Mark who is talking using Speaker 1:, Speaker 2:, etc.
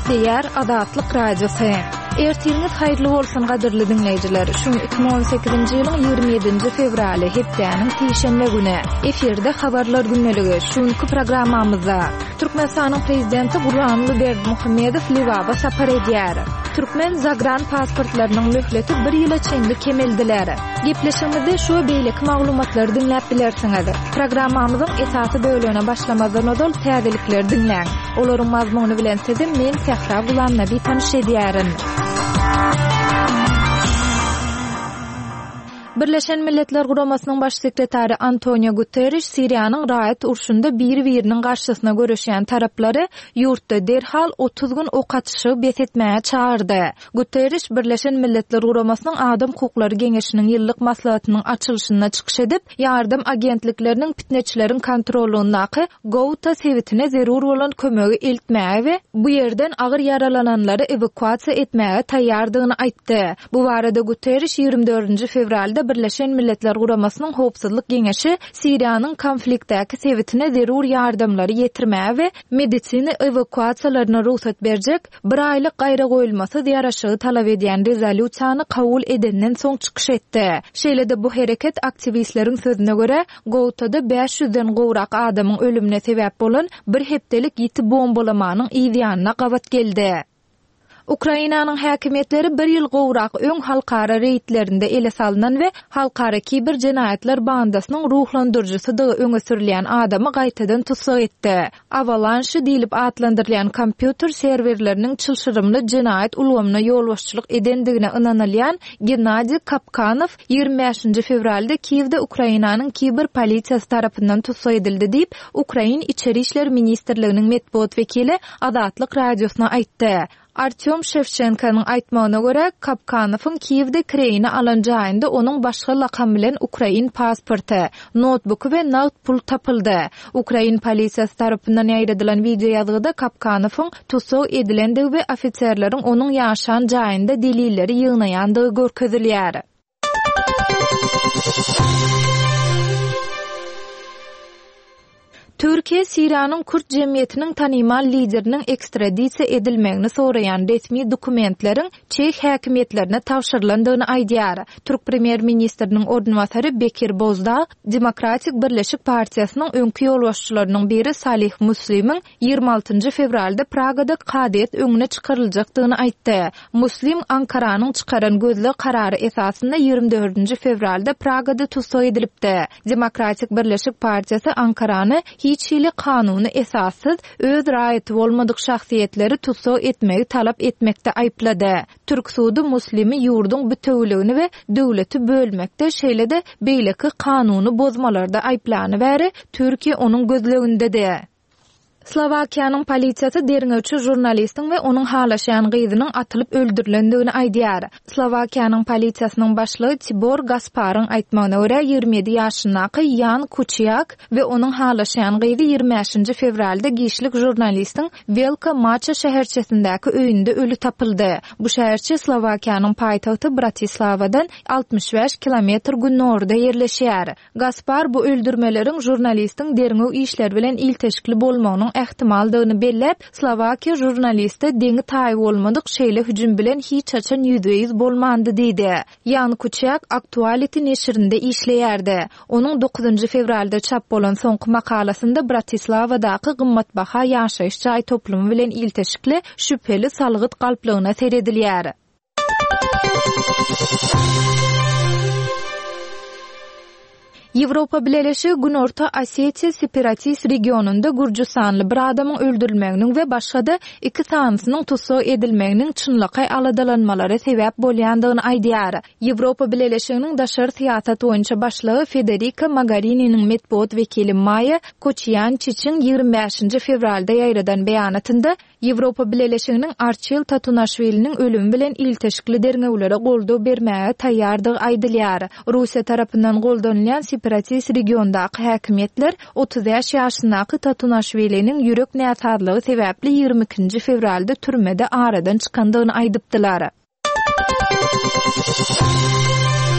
Speaker 1: Diğer Adatlyk Radiosu. Ertiňiz haýyrly bolsun gadyrly dinleýijiler. Şu 2018-nji ýylyň 27-nji fevraly hepdeniň Tiýşembe güni eferde habarlar günneligi şuňky programmamyzda Türkmenistanyň prezidenti Gurbanguly Berdimuhammedow Liwaba sapar edýär. Türkmen zagran pasportlarynyň möhleti 1 ýyla çeňde kemeldiler. Gepleşigimizde şu beýleki maglumatlary dinläp bilersiňiz. Programmamyzyň esasy bölügine başlamazdan odol täzelikleri dinläň. Olaryň mazmuny bilen sizin men Sehra Gulamna bir tanyş edýärim. Birleşen Milletler Guramasynyň baş sekretary Antonio Guterres Siriýanyň raýat urşunda bir-biriniň garşysyna göreşýän taraplary ýurtda derhal 30 gün ok atýşy betetmäge çağırdy. Guterres Birleşen Milletler Guramasynyň Adam hukuklary geňeşiniň ýyllyk maslahatynyň açylyşyna çykyş edip, ýardym agentlikleriniň pitneçileriň kontrolundaky Gowta sewitine zerur bolan kömegi eltmäge we bu ýerden agyr yaralananlary evakuasiýa etmäge taýýardygyny aýtdy. Bu barada Guterres 24 fevralda Birleşen Milletler Guramasynyň Howpsuzlyk Geňeşi Siriýanyň konfliktdäki sewitine zerur ýardymlary ýetirmäge we medisina evakuasiýalaryna ruhsat berjek bir aýlyk gaýra goýulmasy ýaraşygy talap edýän rezolýusiýany kabul edenden soň çykyş etdi. Şeýle-de bu hereket aktivistleriň sözüne görä Gowtada 500-den gowrak adamyň ölümine sebäp bolan bir hepdelik ýiti bombalamanyň ýygyanyna gabat geldi. Ukrainanyň häkimetleri 1 ýyl gowrak öň halkara reýtlerinde ele salynan we halkara kiber jenaýatlar bandasynyň ruhlandyrjysydygy öňe sürilýän adamy gaýtadan tutsak etdi. Avalanche diýilip atlandyrylýan kompýuter serwerleriniň çylşyrymly jenaýat ulgamyna ýolbaşçylyk edendigine ynanylýan Gennady Kapkanow 25 fevralda Kiýewde Ukrainanyň kiber polisiýasy tarapyndan tutsak edildi diýip Ukraina Içeri işler ministrliginiň medpuat wekili Adatlyk radiosyna aýtdy. Artyom Shevchenkanyň aýtmagyna görä, Kapkanowyň Kiýewde kireyini alan jaýynda onuň başga lakam bilen Ukrain pasporty, notebook we naqd pul tapyldy. Ukrain polisiýasy tarapyndan ýaýradylan video ýazgyda Kapkanowyň tutsak edilendigi we ofitserleriň onuň ýaşan jaýynda delilleri ýygnaýandygy görkezilýär. Türkiýe Siriýanyň Kürt jemgyýetiniň tanymal lideriniň ekstradisiýa edilmegini soraýan resmi dokumentleriň Çeх häkimetlerine tapşyrylandygyny aýdýar. Türk premier ministriniň ornwasary Bekir Bozdağ Demokratik Birleşik Partiýasynyň öňkü ýolbaşçylarynyň biri Salih Muslim'iň 26 fevralda Pragada kadet öňüne çykaryljakdygyny aýtdy. Muslim Ankaranyň çykaran gözle karary esasynda 24 fevralda Pragada tutsak edilipdi. Demokratik Birleşik Partiýasy Ankarany hiç hili kanuny esassız öz raýaty bolmadyk şahsiýetleri tutsak etmegi talap etmekde aýplady. Türk sudy Muslimi ýurduň bütünligini we döwleti bölmekde şeýle-de beýleki kanuny bozmalarda aýplany bäri Türkiýe onuň gözlegindede. Slovakiýanyň polisiýasy derňewçi jurnalistiň we onuň halaşýan gyzynyň atylyp öldürilendigini aýdýar. Slovakiýanyň polisiýasynyň başlygy Tibor Gasparyň aýtmagyna görä 27 ýaşyndaky Jan Kuciak we onuň halaşýan gyzy 25 fevralda giýişlik jurnalistiň Velka Macha şäherçesindäki öýünde ölü tapyldy. Bu şäherçe Slovakiýanyň paýtagty Bratislavadan 65 kilometr günorda ýerleşýär. Gaspar bu öldürmeleriň jurnalistiň derňew işler bilen ilteşikli bolmagynyň ähtimaldygyny belläp, Slovakiýa jurnalisti deňi taýy bolmadyk şeýle hüjüm bilen hiç açan %100 bolmandy diýdi. Jan Kuciak Aktuality neşrinde işleýärdi. Onuň 9 fevralda çap bolan soňky makalasynda Bratislavadaky gymmatbaha ýaşaýyş jaý toplumy bilen ilteşikli şüpheli salgyt galplygyna seredilýär. Ýewropa Birleşigi Günorta Osetiýa separatist regionunda Gürcistanly bir adamyň öldürilmeginiň we başga-da 2 sanysynyň tutsak edilmeginiň çynlyky aladalanmalary sebäp bolýandygyny aýdýar. Ýewropa Birleşiginiň daşary siýasat boýunça başlygy Federica Mogheriniň medpuat wekili Maja Koçyan-Çiçin 25 fevralda ýaýradan beýanatynda Ýewropa Birleşiginiň Arçyl Tatunaşwiliniň ölümi bilen ilteşikli derňewlere goldaw bermäge taýýardygy aýdylýar. Russiýa tarapyndan goldanylýan separatist regiondaky häkimetler 30 ýaşyndaky Tatunaşwiliniň ýürek näsazlygy sebäpli 22 fevralda türmede aradan çykandygyny aýdypdylar.